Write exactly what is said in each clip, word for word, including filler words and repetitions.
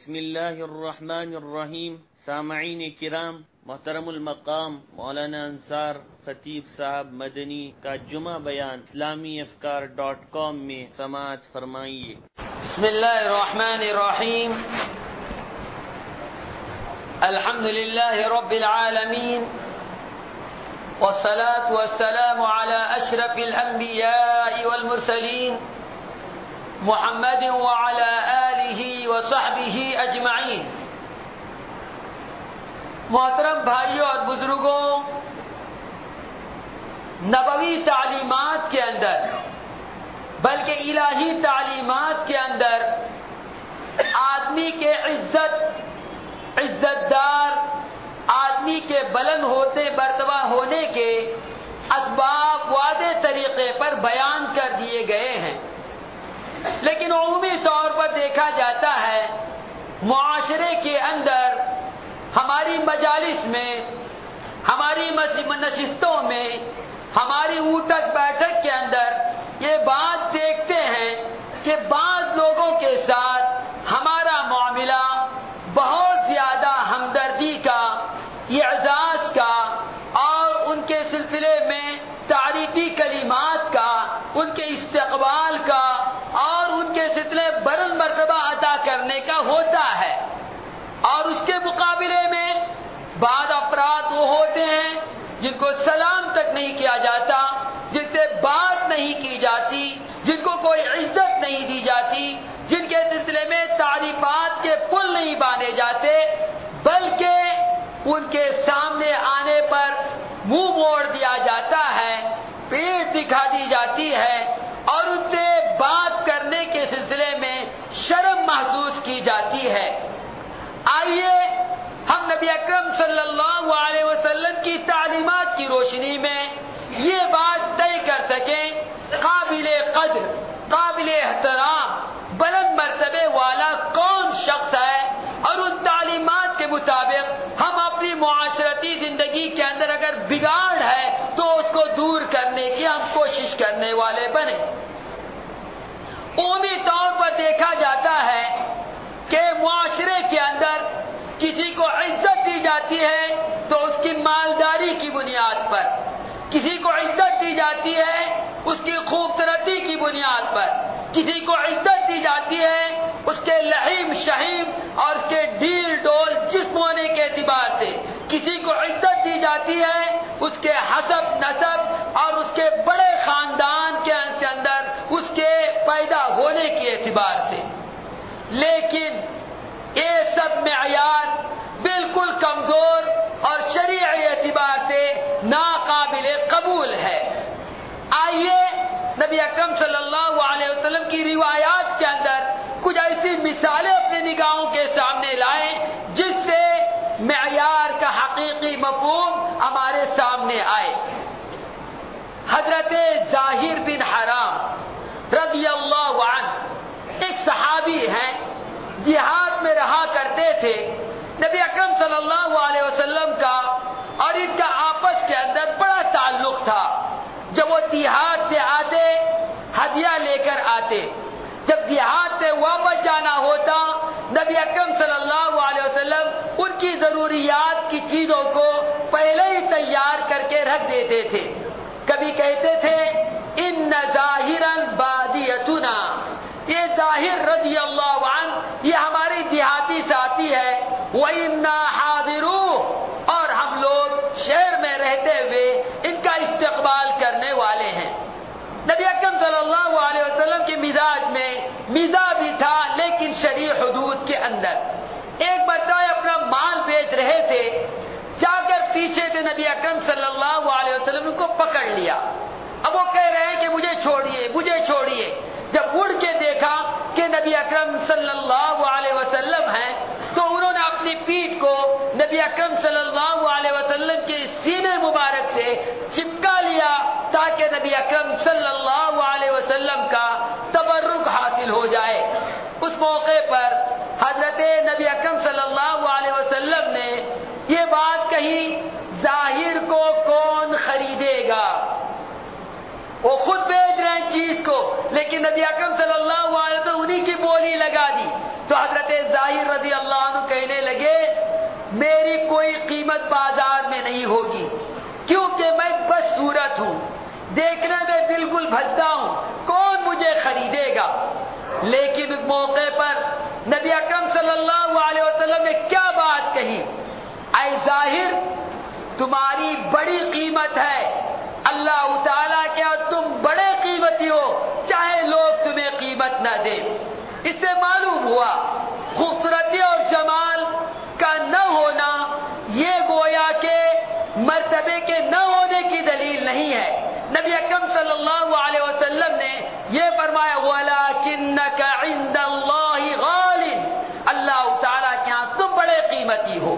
بسم اللہ الرحمن الرحیم. سامعین کرام، محترم المقام مولانا انصار خطیب صاحب مدنی کا جمعہ بیان اسلامی افکار ڈاٹ کام میں سماعت فرمائیے. بسم اللہ الرحمن الرحیم. الحمد للہ رب العالمین، والصلاة والسلام على اشرف الانبیاء والمرسلین محمد وعلى آلہ وصحبہ اجمعین. محترم بھائیوں اور بزرگوں، نبوی تعلیمات کے اندر بلکہ الہی تعلیمات کے اندر آدمی کے عزت عزت دار آدمی کے بلند ہوتے مرتبہ ہونے کے اسباب واضح طریقے پر بیان کر دیے گئے ہیں، لیکن عمومی طور پر دیکھا جاتا ہے معاشرے کے اندر، ہماری مجالس میں، ہماری نشستوں میں، ہماری اٹھک بیٹھک کے اندر یہ بات دیکھتے ہیں کہ بعض لوگوں کے ساتھ ہمارا معاملہ بہت زیادہ ہمدردی کا، اعزاز کا اور ان کے سلسلے میں تعریفی کلمات کا، ان کے استقبال کا اور ان کے سلسلے بلند مرتبہ عطا کرنے کا ہوتا ہے. اور اس کے مقابلے میں بعض افراد وہ ہوتے ہیں جن کو سلام تک نہیں کیا جاتا، جن سے بات نہیں کی جاتی، جن کو کوئی عزت نہیں دی جاتی، جن کے سلسلے میں تعریفات کے پل نہیں باندھے جاتے، بلکہ ان کے سامنے آنے پر منہ موڑ دیا جاتا ہے، پیٹھ دکھا دی جاتی ہے اور ان سے بات کرنے کے سلسلے میں شرم محسوس کی جاتی ہے. آئیے ہم نبی اکرم صلی اللہ علیہ وسلم کی تعلیمات کی روشنی میں یہ بات طے کر سکیں قابل قدر، قابل احترام، بلند مرتبے والا کون شخص ہے، اور ان تعلیمات کے مطابق ہم اپنی معاشرتی زندگی کے اندر اگر بگاڑ ہے تو اس کو دور کرنے کی ہم کوشش کرنے والے بنے. عمومی طور پر دیکھا جاتا ہے کہ معاشرے کے اندر کسی کو عزت دی جاتی ہے تو اس کی مالداری کی بنیاد پر، کسی کو عزت دی جاتی ہے اس کی خوبصورتی کی بنیاد پر، کسی کو عزت دی جاتی ہے اس کے لحیم شہیم اور اس کے ڈھیل ڈول جسم ہونے کے اعتبار سے، کسی کو عزت دی جاتی ہے اس کے حسب نسب اور اس کے بڑے خاندان کے اندر اس کے پیدا ہونے کے اعتبار سے. لیکن یہ سب معیار بالکل کمزور اور شرعی اعتبار سے ناقابل قبول ہے. آئیے نبی اکرم صلی اللہ علیہ وسلم کی روایات کے اندر کچھ ایسی مثالیں اپنی نگاہوں کے سامنے لائیں جس سے معیار کا حقیقی مفہوم ہمارے سامنے آئے. حضرت ظاہر بن حرام رضی اللہ عنہ ایک صحابی ہیں، جہاد میں رہا کرتے تھے. نبی اکرم صلی اللہ علیہ وسلم کا اور ان کا آپس کے اندر بڑا تعلق تھا. جب وہ دیہات سے آتے ہدیہ لے کر آتے، جب دیہات سے واپس جانا ہوتا نبی اکرم صلی اللہ علیہ وسلم ان کی ضروریات کی چیزوں کو پہلے ہی تیار کر کے رکھ دیتے تھے. کبھی کہتے تھے ان ظاہرا بادیتنا، یہ ظاہر رضی اللہ عنہ یہ ہماری دیہاتی ساتھی ہے، وَإِنَّا حَاضِرُونَ، اور ہم لوگ شہر میں رہتے ہوئے ان کا استقبال کرنے والے ہیں. نبی اکرم صلی اللہ علیہ وسلم کے مزاج میں مزاح بھی تھا لیکن شرعی حدود کے اندر. ایک مرتبہ اپنا مال بیچ رہے تھے، جا کر پیچھے سے نبی اکرم صلی اللہ علیہ وسلم ان کو پکڑ لیا. اب وہ کہہ رہے ہیں کہ مجھے چھوڑیے مجھے چھوڑیے. جب مڑ کے دیکھا کہ نبی اکرم صلی اللہ علیہ وسلم ہیں تو انہوں نے اپنی پیٹھ کو نبی اکرم صلی اللہ علیہ وسلم کے سینے مبارک سے چپکا لیا تاکہ نبی اکرم صلی اللہ علیہ وسلم کا تبرک حاصل ہو جائے. اس موقع پر حضرت نبی اکرم صلی اللہ علیہ وسلم نے یہ بات کہی، ظاہر کو کون خریدے گا؟ وہ خود بیچ رہے ہیں چیز کو، لیکن نبی اکرم صلی اللہ علیہ وسلم انہی کی بولی لگا دی. تو حضرت ظاہر رضی اللہ عنہ کہنے لگے میری کوئی قیمت بازار میں نہیں ہوگی، کیونکہ میں بس صورت ہوں، دیکھنے میں بالکل بھدا ہوں، کون مجھے خریدے گا. لیکن اس موقع پر نبی اکرم صلی اللہ علیہ وسلم نے کیا بات کہی، اے ظاہر تمہاری بڑی قیمت ہے، اللہ تعالیٰ کیا تم بڑے قیمتی ہو، چاہے لوگ تمہیں قیمت نہ دیں. اس سے معلوم ہوا خوبصورتی اور جمال کا نہ ہونا یہ گویا کہ مرتبے کے نہ ہونے کی دلیل نہیں ہے. نبی اکرم صلی اللہ علیہ وسلم نے یہ فرمایا وَلَكِنَّكَ عِندَ اللَّهِ غَالٍ، اللہ تعالیٰ کے ہاں تم بڑے قیمتی ہو.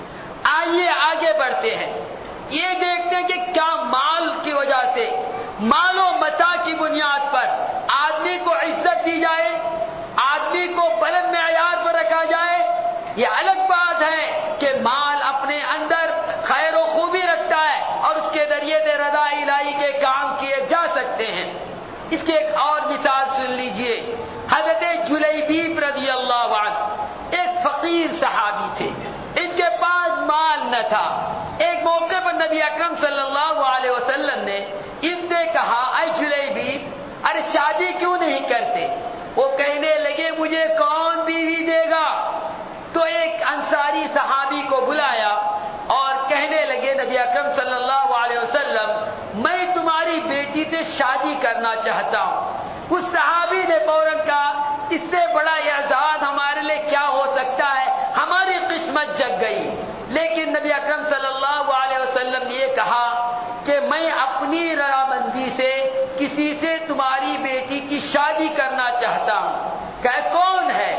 آئیے آگے بڑھتے ہیں، یہ دیکھتے ہیں کہ کیا مال کی وجہ سے، مال و متاع کی بنیاد پر آدمی کو عزت دی جائے، آدمی کو بلند معیار پر رکھا جائے. یہ الگ بات ہے کہ مال اپنے اندر خیر و خوبی رکھتا ہے اور اس کے ذریعے سے رضا الہی کے کام کیے جا سکتے ہیں. اس کی ایک اور مثال سن لیجئے. حضرت جلیبیب رضی اللہ عنہ ایک فقیر صحابی تھے، ان کے پاس مال نہ تھا. ایک موقع پر نبی اکرم صلی اللہ علیہ وسلم نے ان سے کہا اے جلیبیب ارے شادی کیوں نہیں کرتے؟ وہ کہنے لگے مجھے کون بیوی دے گا؟ تو ایک انصاری صحابی کو بلایا اور کہنے لگے نبی اکرم صلی اللہ علیہ وسلم میں تمہاری بیٹی سے شادی کرنا چاہتا ہوں. اس صحابی نے فوراً کہا اس سے بڑا اعزاز ہمارے لیے کیا ہو سکتا ہے، ہماری قسمت جگ گئی. لیکن نبی اکرم صلی اللہ علیہ وسلم نے یہ کہا کہ میں اپنی رضامندی سے کسی سے تمہاری بیٹی کی شادی کرنا چاہتا ہوں. کہ کون ہے؟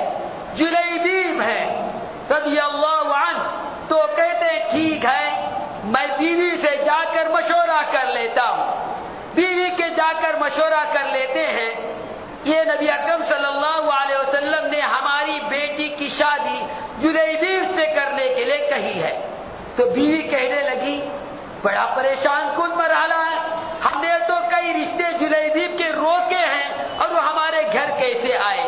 جلیبیب ہے رضی اللہ عنہ. تو کہتے ہیں ٹھیک ہے میں بیوی سے جا کر مشورہ کر لیتا ہوں. بیوی کے جا کر مشورہ کر لیتے ہیں. یہ نبی اکرم صلی اللہ علیہ وسلم نے ہماری بیٹی کی شادی جلیبیب سے کرنے کے لیے کہی ہے. تو بیوی کہنے لگی بڑا پریشان کن مرحلہ ہے، ہم نے تو کئی رشتے جلیبیب کے روکے ہیں اور وہ ہمارے گھر کیسے آئے؟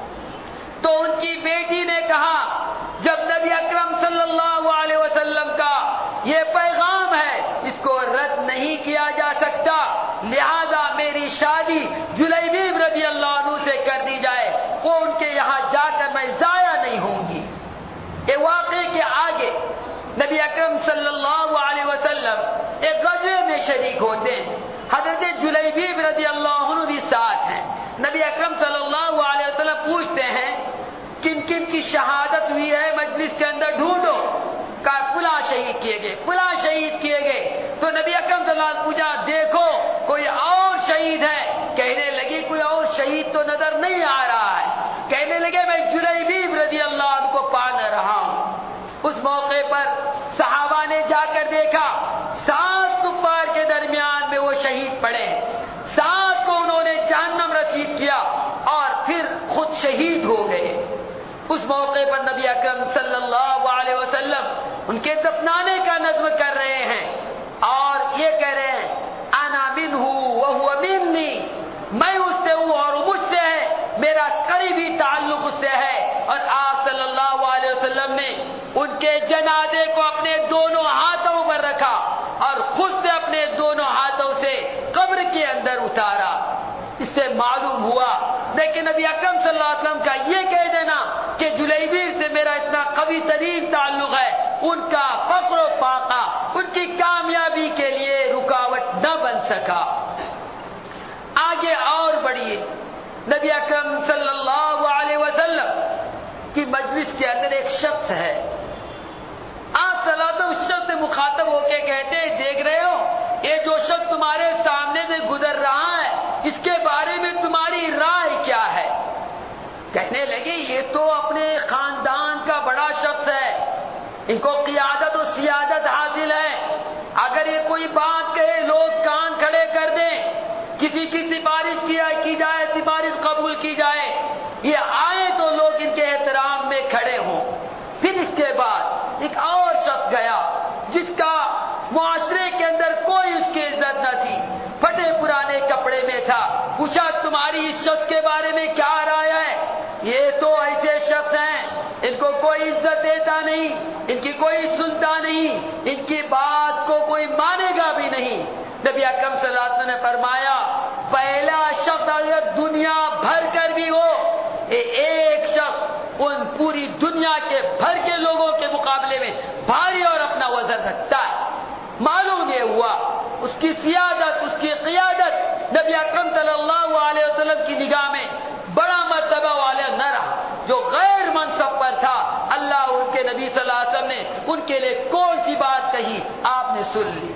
تو ان کی بیٹی نے کہا جب نبی اکرم صلی اللہ علیہ وسلم کا یہ پیغام ہے اس کو رد نہیں کیا جا سکتا، لہذا میری شادی جلیبیب رضی اللہ عنہ سے کر دی جائے، وہ ان کے یہاں جا کر میں ضائع نہیں ہوں گی. یہ واقعے کے آگے نبی اکرم صلی اللہ علیہ وسلم ایک غزوے میں شریک ہوتے ہیں. حضرت جلیبیب رضی اللہ عنہ بھی ساتھ ہیں. نبی اکرم صلی اللہ علیہ وسلم پوچھتے ہیں کن کن کی شہادت ہوئی ہے مجلس کے اندر ڈھونڈو. کہا فلاں شہید کیے گئے، فلاں شہید کیے گئے. تو نبی اکرم صلی اللہ علیہ وسلم پوچھا دیکھو کوئی اور شہید ہے؟ کہنے لگی کوئی اور شہید تو نظر نہیں آ رہا ہے. کہنے لگے میں جلیبیب رضی اللہ عنہ کو پا نہ رہا ہوں. اس موقع پر صحابہ نے جا کر دیکھا سات کفار کے درمیان میں وہ شہید پڑے، سات کو انہوں نے جہنم رسید کیا اور پھر خود شہید ہو گئے. اس موقع پر نبی اکرم صلی اللہ علیہ وسلم ان کے دفنانے کا نظم کر رہے ہیں اور یہ کہہ رہے ہیں انا منہ وہو منی، میں اس سے ہوں اور وہ مجھ سے ہے، میرا قریبی تعلق اس سے ہے. اور آپ صلی اللہ علیہ وسلم نے ان کے جنازے کو اپنے دونوں ہاتھوں پر رکھا اور خود سے اپنے دونوں ہاتھوں سے قبر کے اندر اتارا. اس سے معلوم ہوا لیکن نبی اکرم صلی اللہ علیہ وسلم کا یہ کہہ دینا کہ جلیبیب سے میرا اتنا قوی ترین تعلق ہے، ان کا فخر و فاقہ ان کی کامیابی کے لیے رکاوٹ نہ بن سکا. آگے اور بڑھیے. نبی اکرم صلی اللہ علیہ وسلم کی مجلس کے اندر ایک شخص ہے. آپ صلی اللہ علیہ وسلم اس شخص سے مخاطب ہو کے کہتے ہیں دیکھ رہے ہو یہ جو شخص تمہارے سامنے سے گزر رہا ہے اس کے بارے میں تمہاری رائے کیا ہے؟ کہنے لگے یہ تو اپنے خاندان کا بڑا شخص ہے، ان کو قیادت و سیادت حاصل ہے، اگر یہ کوئی بات کہے لوگ کان کھڑے کر دیں، کسی کی سفارش کی جائے سفارش قبول کی جائے، یہ آئے تو لوگ ان کے احترام میں کھڑے ہوں. پھر اس کے بعد ایک اور شخص گیا جس کا معاشرے کے اندر کوئی اس کی عزت نہ تھی، پھٹے پرانے کپڑے تھا، پوچھا تمہاری اس شخص کے بارے میں کیا رائے ہے؟ یہ تو ایسے شخص ہیں ان کو کوئی عزت دیتا نہیں، ان کی کوئی سنتا نہیں، ان کی بات کو کوئی مانے گا بھی نہیں۔ نبی اکرم صلی اللہ علیہ وسلم نے فرمایا پہلا شخص اگر دنیا بھر کر بھی ہو، ایک شخص ان پوری دنیا کے بھر کے لوگوں کے مقابلے میں بھاری اور اپنا وزن رکھتا ہے۔ معلوم یہ ہوا اس کی سیادت، اس کی قیادت نبی اکرم صلی اللہ علیہ وسلم کی نگاہ میں بڑا مرتبہ والا نہ رہا۔ جو غیر منصب پر تھا، اللہ ان کے نبی صلی اللہ علیہ وسلم نے ان کے لیے کون سی بات کہی آپ نے سن لی۔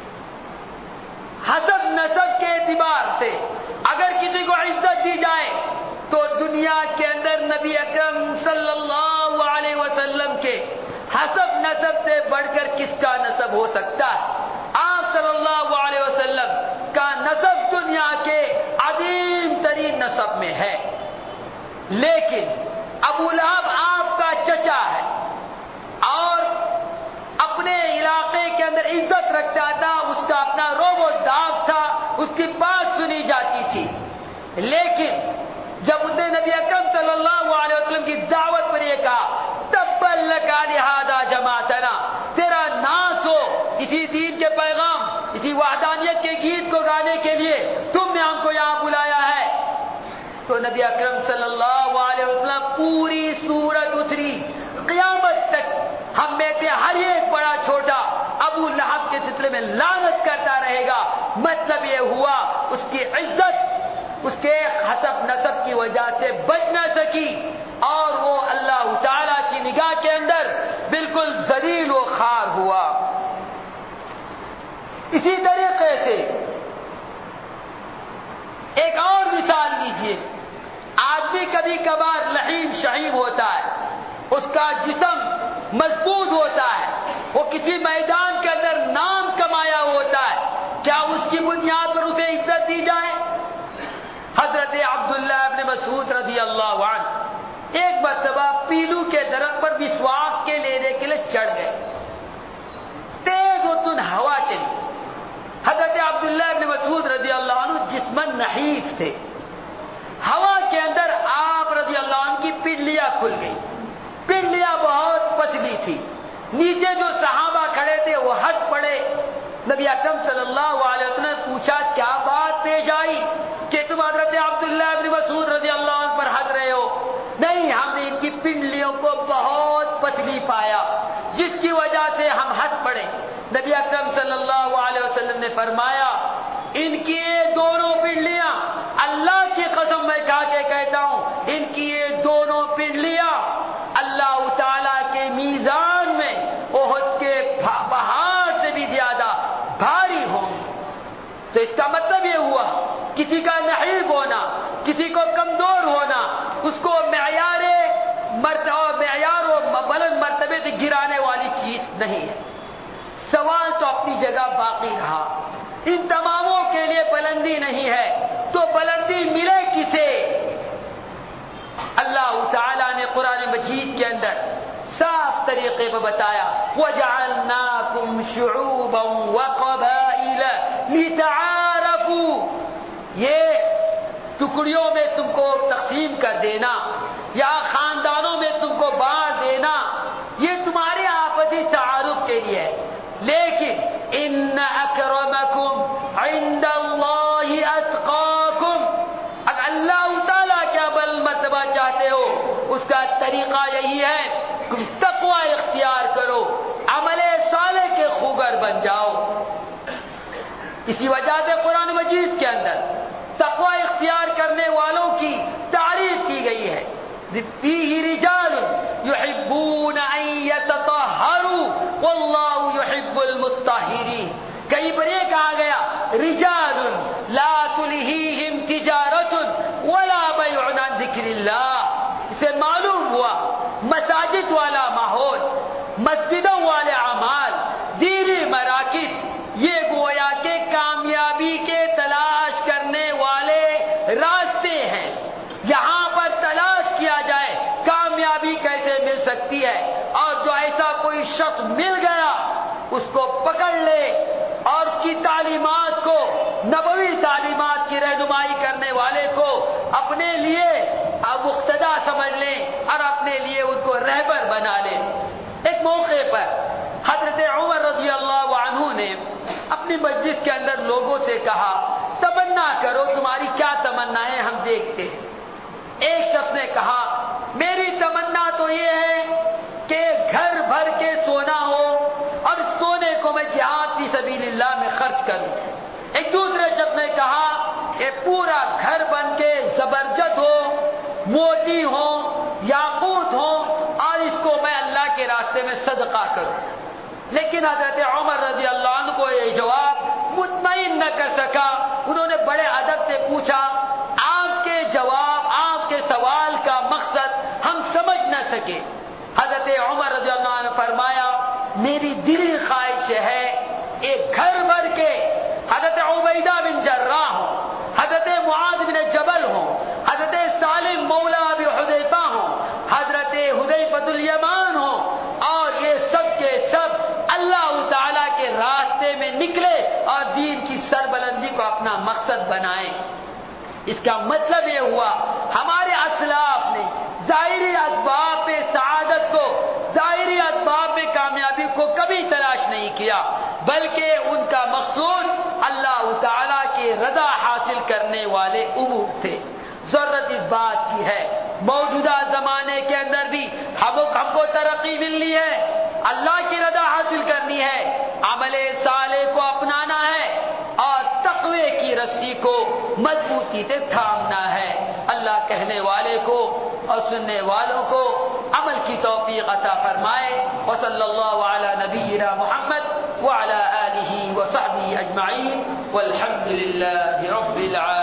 حسب نسب کے اعتبار سے اگر کسی کو عزت دی جائے تو دنیا کے اندر نبی اکرم صلی اللہ علیہ وسلم کے حسب نسب سے بڑھ کر کس کا نسب ہو سکتا ہے؟ آپ صلی اللہ علیہ وسلم کا نسب دنیا کے عظیم ترین نسب میں ہے، لیکن ابو لہب آپ کا چچا ہے اور اپنے علاقے کے اندر عزت رکھتا تھا، اس کا اپنا روب و داب تھا، اس کی بات سنی جاتی تھی۔ لیکن جب اس نے نبی اکرم صلی اللہ علیہ وسلم کی دعوت پر یہ کہا تبا لک لہذا جماعتنا، تیرا ناس ہو اسی دین کے پیغام، اسی وحدانیت کے گیت کو گانے کے لیے تم نے ہم کو یہاں بلایا ہے۔ تو نبی اکرم صلی اللہ علیہ وسلم پوری سورت اتری، قیامت تک ہم میں سے ہر ایک بڑا چھوٹا ابو لہب کے سلسلے میں لعنت کرتا رہے گا۔ مطلب یہ ہوا اس کی عزت اس کے حسب نسب کی وجہ سے بچ نہ سکی اور وہ اللہ تعالی کی نگاہ کے اندر بالکل ذلیل و خوار ہوا۔ اسی طریقے سے ایک اور مثال لیجیے، آدمی کبھی کبھار لحیم شہیم ہوتا ہے، اس کا جسم مضبوط ہوتا ہے، وہ کسی میدان کے اندر نام کمایا ہوتا ہے، کیا اس کی بنیاد پر اسے عزت دی جائے؟ حضرت عبداللہ ابن مسعود رضی اللہ عنہ ایک مرتبہ پیلو کے درخت پر مسواک کے لینے کے لیے چڑھ گئے، تیز و تند ہوا چلی۔ حضرت عبداللہ ابن مسعود رضی اللہ عنہ جسماً نحیف تھے، ہوا کے اندر آپ رضی اللہ عنہ کی پنڈلیاں کھل گئی، پنڈلیاں بہت پتلی تھی، نیچے جو صحابہ کھڑے تھے وہ ہنس پڑے۔ نبی اکرم صلی اللہ علیہ وسلم نے پوچھا کیا بات پیش آئی کہ تم حضرت عبداللہ ابن مسعود رضی اللہ عنہ پر ہنس رہے ہو؟ نہیں، ہم نے ان کی پنڈلیوں کو بہت پتلی پایا جس کی وجہ سے ہم ہنس پڑے۔ نبی اکرم صلی اللہ علیہ وسلم نے فرمایا ان کی یہ دونوں پنڈلیاں، اللہ کی قسم میں کھا کے کہتا ہوں، ان کی یہ دونوں پنڈلیاں اللہ تعالی کے میزان میں احد کے پہاڑ سے بھی زیادہ بھاری ہوں گی۔ تو اس کا مطلب یہ ہوا کسی کا نحیف ہونا، کسی کو کمزور ہونا اس کو معیار مرتبہ معیار و بلند مرتبے سے گرانے والی چیز نہیں ہے۔ سوال تو اپنی جگہ باقی رہا، ان تماموں کے لیے بلندی نہیں ہے تو بلندی ملے کسے؟ اللہ تعالیٰ نے قرآن مجید کے اندر صاف طریقے پر بتایا وَجَعَلْنَاكُمْ شُعُوبًا وَقَبَائِلَ لِتَعَارَفُوا، یہ ٹکڑیوں میں تم کو تقسیم کر دینا یا خاندانوں میں تم کو بانٹ دینا یہ تمہارے آپسی تعارف کے لیے ہے، لیکن ان اکرمکم عند اللہ اتقاکم، اگر اللہ تعالیٰ کیا بل مرتبہ چاہتے ہو اس کا طریقہ یہی ہے کہ تقوی اختیار کرو، عمل صالح کے خوگر بن جاؤ۔ اسی وجہ سے قرآن مجید کے اندر تقوی اختیار کرنے والوں کی تعریف کی گئی ہے، فیہ رجال یحبون ان یتطہروا واللہ یحب المطہرین۔ کہیں پر یہ کہا گیا رجال لا تلہیہم تجارت ولا بیع عن ذکر اللہ، اسے معلوم ہوا مساجد والا ماحول، مسجدوں والے اعمال، دینی مراکز یہ گویا کے کامیابی کے تلاش کرنے والے راستے ہیں، یہاں پر تلاش کیا جائے کامیابی کیسے مل سکتی ہے، اور جو ایسا کوئی شخص مل گیا اس کو پکڑ لے اور اس کی تعلیمات کو، نبوی تعلیمات کی رہنمائی کرنے والے کو اپنے لیے مقتدا سمجھ لیں اور اپنے لیے ان کو رہبر بنا لیں۔ ایک موقع پر حضرت عمر رضی اللہ عنہ نے اپنی مجلس کے اندر لوگوں سے کہا، تمنا کرو، تمہاری کیا تمنا ہے ہم دیکھتے ہیں۔ ایک شخص نے کہا، میری تمنا تو یہ ہے کہ گھر بھر کے سونا ہو اور سونے کو میں جہاد فی سبیل اللہ میں خرچ کروں۔ ایک دوسرے شخص نے کہا کہ پورا گھر بن کے زبرجد ہو، موتی ہو، یاقوت ہو، اور اس کو میں اللہ کے راستے میں صدقہ کروں۔ لیکن حضرت عمر رضی اللہ عنہ کو یہ جواب مطمئن نہ کر سکا۔ انہوں نے بڑے ادب سے پوچھا، آپ کے جواب، آپ کے سوال کا مقصد ہم سمجھ نہ سکے۔ حضرت عمر رضی اللہ عنہ فرمایا، میری دلی خواہش ہے ایک گھر بھر کے حضرت عبیدہ بن جراح ہوں، حضرت معاذ بن جبل ہوں، حضرت سالم مولا ابی حذیفہ ہوں، حضرت حذیفۃ الیمان ہوں، اور یہ سب کے سب اللہ تعالیٰ کے راستے میں نکلے اور دین کی سربلندی کو اپنا مقصد بنائیں۔ اس کا مطلب یہ ہوا ہمارے اسلاف نے ظاہری اسباب میں سعادت کو، ظاہری اسباب میں کامیابی کو کبھی تلاش نہیں کیا، بلکہ ان کا مقصود اللہ تعالیٰ کی رضا حاصل کرنے والے امور تھے۔ ضرورت اس بات کی ہے موجودہ زمانے کے اندر بھی ہم ہم کو ترقی ملنی ہے، اللہ کی رضا حاصل کرنی ہے، عمل صالح کو اپنانا ہے اور تقوی کی رسی کو مضبوطی سے تھامنا ہے۔ اللہ کہنے والے کو اور سننے والوں کو عمل کی توفیق عطا فرمائے۔ وصلی اللہ علی نبینا محمد وعلی آلہ وصحبہ اجمعین والحمد للہ رب العالمین۔